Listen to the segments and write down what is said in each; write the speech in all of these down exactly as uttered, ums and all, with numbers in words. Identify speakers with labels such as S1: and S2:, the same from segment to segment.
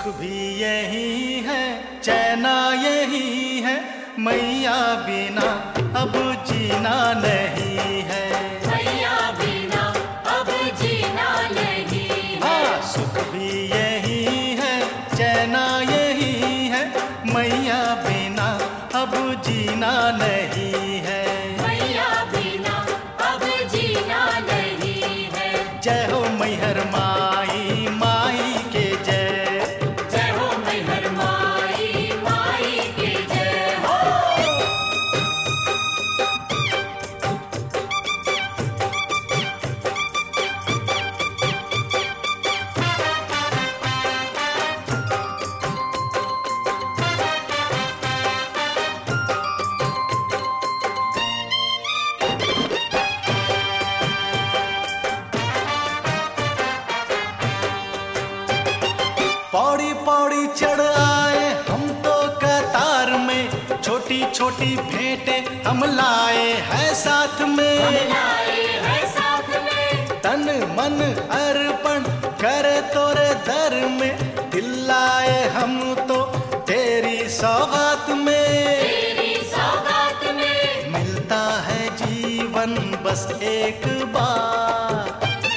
S1: भी यही है, चैना यही है, मैया बिना अब जीना नहीं है।
S2: मैया बिना अब जीना नहीं है।
S1: हाँ, सुख भी यही है, चैना यही है, मैया बिना अब जीना नहीं है।
S2: मैया बिना अब जीना नहीं है।
S1: जय हो मैहर माई, माई के जय।
S2: जय हो मैहर माई, माई के जय हो।
S1: पौड़ी पौड़ी चढ़ आए हम तो कतार में, छोटी छोटी भेंटें हम लाए हैं साथ में।
S2: लाए हैं साथ में।
S1: तन मन अर्पण करे तोरे दर में, दिल लाए हम तो तेरी सौगात में।
S2: तेरी सौगात में
S1: मिलता है जीवन बस एक बार,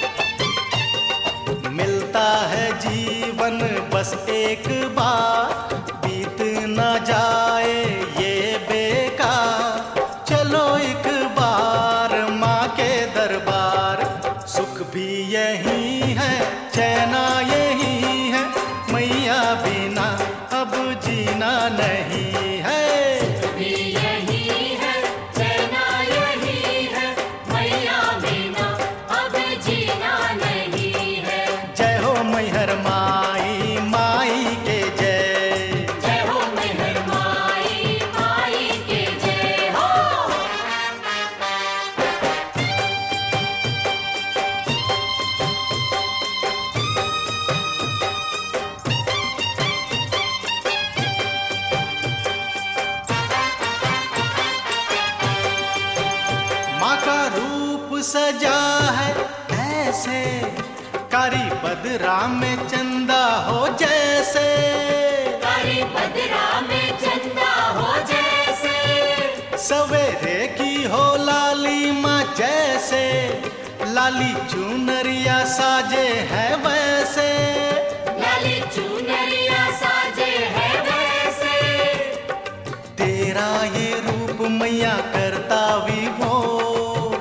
S1: मिलता है जीवन बस एक बार, बीत न जाए ये बेकार। चलो एक बार माँ के दरबार। सुख भी यही है, चैना यही है, मैया बिना अब जीना नहीं है।
S2: भी यही है, चैना यही है, मैया बिना अब जीना नहीं है।
S1: जय हो मैहर माई, माई के जय।
S2: जय हो मैहर माई, माई के जय हो।
S1: माँ का रूप सजा है ऐसे, कारी बदरा में चंदा हो जैसे।
S2: कारी बदरा में चंदा हो जैसे।
S1: सवेरे की हो लाली माँ जैसे, लाली चुनरिया साजे है वैसे।
S2: लाली चुनरिया साजे है वैसे।
S1: तेरा ये रूप मैया करता विभोर,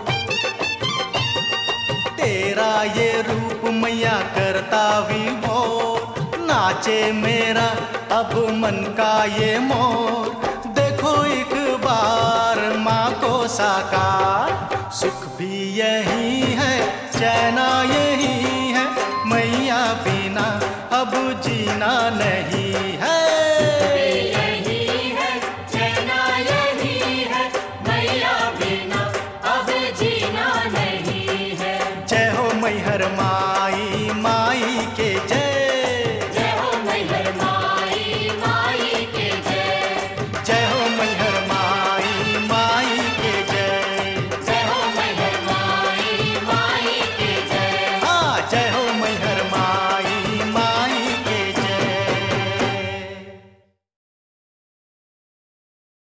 S1: तेरा ये रूप मैया करता विभोर। नाचे मेरा अब मन का ये मोर, देखो एक बार माँ को साकार। सुख भी यही है, चैना यही है, मैया बिना अब जीना नहीं है।